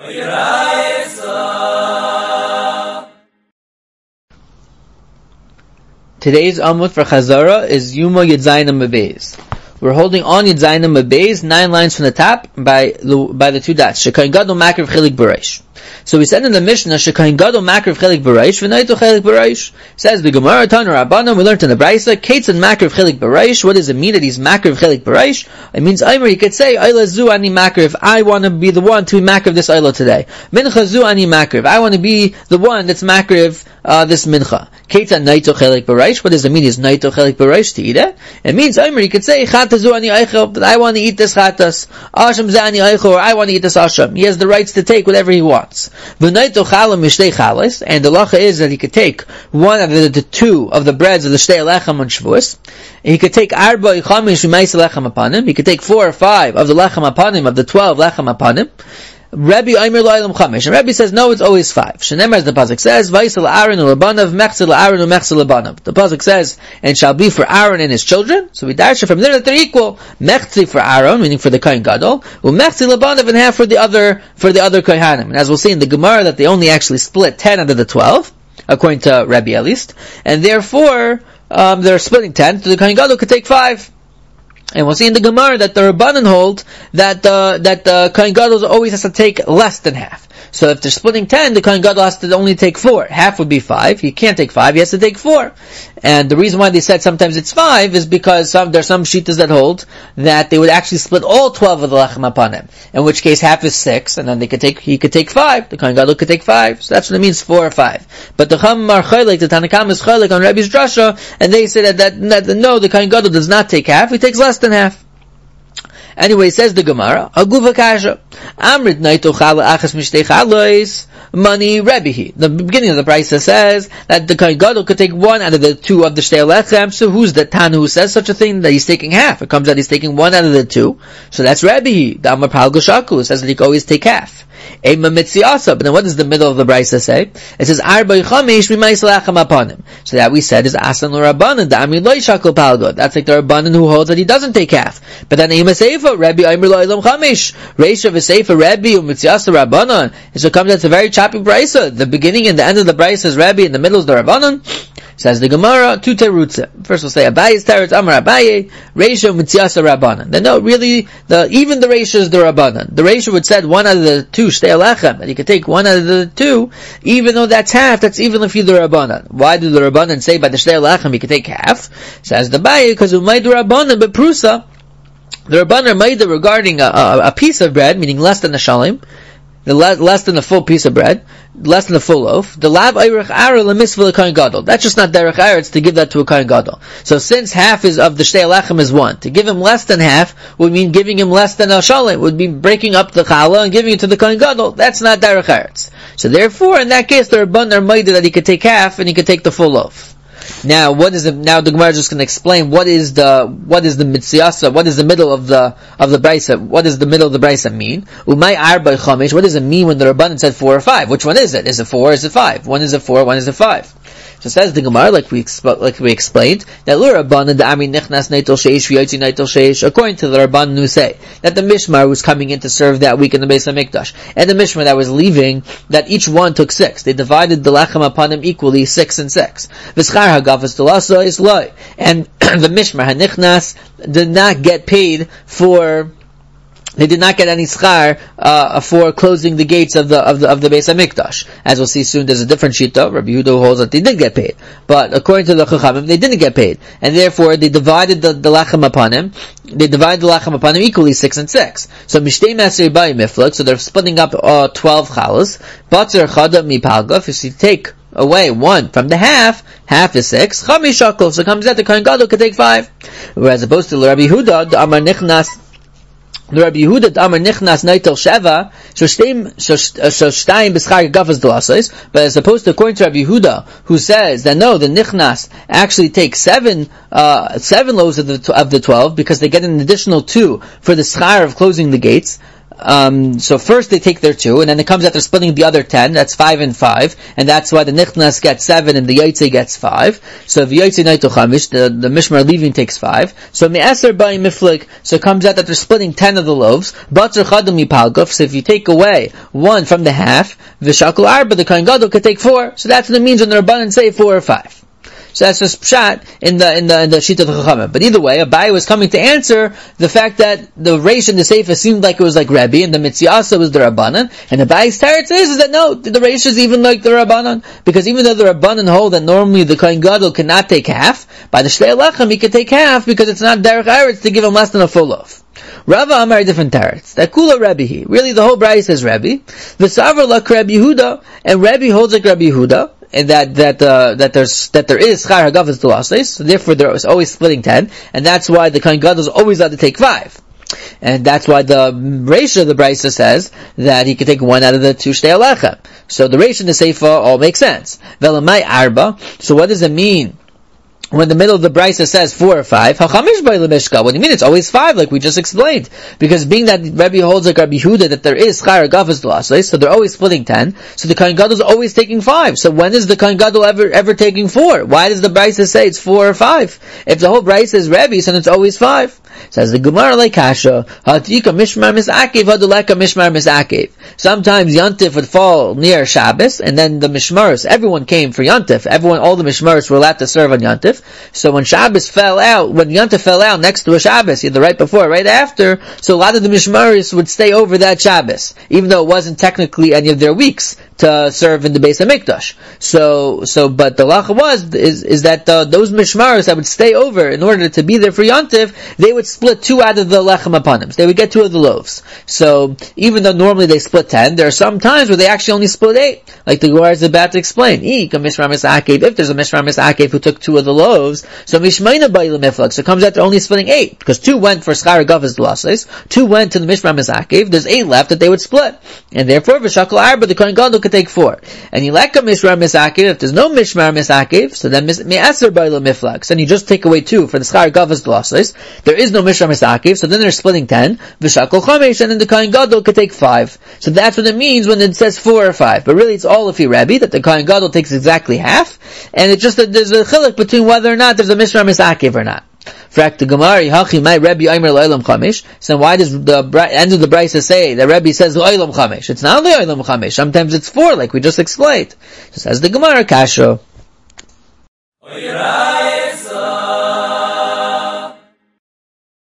Today's Amud for Chazara is Yuma Yud Zayin Beis. We're holding on Yud Zayin Beis, 9 lines from the top by the 2 dots. Shekayin Gadol Makriv Chilik B'Reish. So we said in the Mishnah, Shekayin Gadol Makriv Chilik B'Reish, V'naitu Chilik B'Reish. Says the Gemara, Tana Rabbanan, we learned in the Brisa, Ketzan Makriv Chilik B'Reish. What does it mean that he's Makriv Chilik B'Reish? It means, Aymer, you could say, Ayla Zu Ani Makriv, I want to be the one to be Makriv this Ayla today. Mincha Zu Ani Makriv, I want to be the one that's Makriv this Mincha. Ketzan Naitu Chilik B'Reish. What does it mean? Is Naitu Chilik B'Reish to eat it? It means, Aymer, you could say, Chata Zu Ani Eichel, that I want to eat this Chatas. Asham Zani Eichel, or I want to eat this Asham. He has the rights to take whatever he wants. And the lacha is that he could take one of the 2 of the breads of the shtei lechem on Shavuos. He could take arba ichamish u'meis lechem apanim. He could take 4 or 5 of the lechem apanim, of the 12 lechem apanim. Rabbi Aimer Lo'ilam Chamish. And Rabbi says, no, it's always 5. Shenemar, as the pasuk says, Vaisel Aaron u'labanav, mechzel Aaron u'mechzel labanav. The pasuk says, and shall be for Aaron and his children. So we darsha from there that they're equal. Mechzi for Aaron, meaning for the Kohen Gadol, u'mechzi labanav, and half for the other Kohanim. And as we'll see in the Gemara, that they only actually split 10 out of the 12, according to Rabbi at least. And therefore, they're splitting 10, so the Kohen Gadol could take 5. And we'll see in the Gemara that the Rabbanan hold that the Kohen Gadol always has to take less than half. So if they're splitting 10, the Kohen Gadol has to only take 4. Half would be 5. He can't take 5, he has to take 4. And the reason why they said sometimes it's 5 is because there's some shittas that hold that they would actually split all 12 of the lechem apanim. In which case half is 6, and then he could take 5. The Kohen Gadol could take 5. So that's what it means, 4 or 5. But the Chacham are chaylik, the Tanakam is chaylik on Rabbi's drasha, and they say that no, the Kohen Gadol does not take half, he takes less than half. Anyway, says the Gemara, Aguva Kasha, Amrit Naito Chala Achas Mishtei Chalois, Money Rebihi. The beginning of the Brisa says that the Kohen Gadol could take 1 out of the 2 of the Shtei Lechem. So who's the Tanu who says such a thing, that he's taking half? It comes out he's taking 1 out of the 2. So that's Rebihi. The Amar Pal Goshaku says that he could always take half. Ema Mitziasa. But then what does the middle of the Brisa say? It says, Arba Yichamish B'mais Lechem Apanim. So that we said is Asan L'Rabbanan, the Amri Lo Yishakol Palgod. That's like the Rabbanan who holds that he doesn't take half. But then Ema Seifa, Rabbi Amri Lo Ilam Chamish. Reisha V'Seifa, Rabbi U'Mitziasa Rabbanan. So it comes out, it's a very choppy Brisa. The beginning and the end of the Brisa is Rabbi, in the middle is the Rabbanan. Says the Gemara, 2 terutza. First we'll say Abaye's teretz, Amar Abaye, Reisha Mitziasa Rabbanan. Then no, really, even the Reisha is the Rabbanan. The Reisha would said 1 out of the 2 Shtei Lechem, that you could take 1 out of the 2, even though that's half, that's even if you're the Rabbanan. Why do the Rabbanan say by the Shtei Lechem you could take half? Says the Abaye, because Umaydu Rabbanan, but Prusa, the Rabbanan made regarding a piece of bread, meaning less than a shalim, less than a full piece of bread, less than a full loaf. The lav eirich ara lemisva l'kohen gadol. That's just not derech eretz to give that to a kohen gadol. So since half is of the shtei lechem is 1, to give him less than half would mean giving him less than a shalim, would be breaking up the challah and giving it to the kohen gadol. That's not derech eretz. So therefore, in that case, the Rabbanan are made that he could take half and he could take the full loaf. Now, now the Gemara is just going to explain what is the mitziasa, what is the middle of the brisa, what does the middle of the brisa mean? Umay arba chamish, what does it mean when the Rabbanan said 4 or 5? Which one is it? Is it 4 or is it 5? One is it 4, one is it 5? So says the Gemara, like we explained, that Rabbanan the Ami Nichnas Neitel Sheish V'Yotzi Neitel Sheish, according to the Rabbanan who say that the Mishmar was coming in to serve that week in the Beis HaMikdash, and the Mishmar that was leaving, that each one took 6. They divided the Lechem upon him equally, 6 and 6. V'schar hagavas delasa is loy, and the Mishmar Hanichnas did not get paid for. They did not get any schar for closing the gates of the Beis HaMikdash. As we'll see soon, there's a different shita. Rabbi Yehuda holds that they did get paid, but according to the Chachamim, they didn't get paid, and therefore they divided the lechem upon him. They divided the lechem upon him equally, 6 and 6. So mishtei maser b'ay miflek. So they're splitting up 12 chalas. Batzer chada mipalga. If you take away 1 from the half is 6. Chamish shakol. So it comes out the kohen gadol could take 5. Whereas opposed to Rabbi Yehuda, the Amar Nichnas. The Rabbi Yehuda Amar Nichnas Neitel Sheva Shoshtayim B'Schar Gafas Delasais. But as opposed to according to Rabbi Yehuda, who says that no, the Nichnas actually takes 7 loaves of the 12 because they get an additional 2 for the schar of closing the gates. so first they take their 2, and then it comes out they're splitting the other 10, that's 5 and 5, and that's why the Nichnas gets 7 and the Yaitse gets 5. So the Yaitse Naito Chamish, the Mishmar leaving takes 5. So Me'eser Bai Miflik, so it comes out that they're splitting 10 of the loaves. Batzer Chadam Mipalgov, so if you take away 1 from the half, V'shakul Arba, the Kohen Gadol could take 4. So that's what it means when the Rabbanan say 4 or 5. So that's just pshat in the sheet of the Chachamim. But either way, Abai was coming to answer the fact that the Reish and the Seifa seemed like it was like Rebbe, and the Mitziasa was the Rabbanan, and Abai's teretz is that no, the Reish is even like the Rabbanan, because even though the Rabbanan hold that normally the Kohen Gadol cannot take half, by the Shlei Lechem he could take half because it's not Derech Eretz to give him less than a full loaf. Rava Amar a different teretz. That Kula Rebbe he. Really the whole Brayis says Rebbe. V'savar lak Rebbe Yehuda, and Rebbe holds like Rebbe Yehuda, and that there is schar hagavas delases, so therefore there is always splitting 10, and that's why the Kohen Gadol is always allowed to take 5. And that's why the Reish of the Brisa says that he can take 1 out of the 2 Shtei Alechem. So the Reish and the Seifa all make sense. Velamai Arba, so what does it mean when the middle of the Brisa says 4 or 5? Hachamish by Lemishka. What do you mean? It's always 5, like we just explained. Because being that Rebbe holds like Rabbi Yehuda that there is schar hagavas delases, so they're always splitting 10. So the Kohen Gadol is always taking 5. So when is the Kohen Gadol ever taking 4? Why does the Brisa say it's 4 or 5? If the whole Brisa is Rebbe, then it's always 5. Says the Gemara like Kasha, Hatika Mishmar Misakev, Haduleka Mishmar Misakev. Sometimes Yontif would fall near Shabbos, and then the Mishmaros, everyone came for Yontif. All the Mishmaros were allowed to serve on Yontif. So when Shabbos fell out, when Yontif fell out next to a Shabbos, either right before or right after, so a lot of the Mishmaros would stay over that Shabbos, even though it wasn't technically any of their weeks to serve in the Beis HaMikdash. But the lacha is that those Mishmaros that would stay over in order to be there for Yontif, they would split 2 out of the lechem uponims. They would get 2 of the loaves. So even though normally they split 10, there are some times where they actually only split 8, like the Gemara is about to explain. If there's a Mishmar Misakev who took 2 of the loaves, so Mishmaina Ba'ila Miflak, so it comes out they're only splitting 8, because 2 went for schar hagavas delases, 2 went to the Mishmar Misakev, there's 8 left that they would split. And therefore, V'shakal Arba, the Kohen Gadol could take 4. And Yileka Mishmar Misakev, if there's no Mishmar Misakev, so then Me'aser Ba'ila Miflak, so then you just take away 2 for the schar hagavas delases, there is no Mishmar Misakev, so then they're splitting 10, V'shakal Chamesh, and then the Kohen Gadol could take 5. So that's what it means when it says 4 or 5. But really it's all if you Rebbe, that the Kohen Gadol takes exactly half, and it's just that there's a chiluk between whether or not there's a Mishmar Misakev or not. Frak the Gemara, Hachi my Rebbe Aimer L'Olam Chamesh. So why does the end of the Brisa say that Rebbe says L'Olam Chamesh? It's not L'Olam Chamesh. Sometimes it's 4, like we just explained. So says the Gemara, Kasha.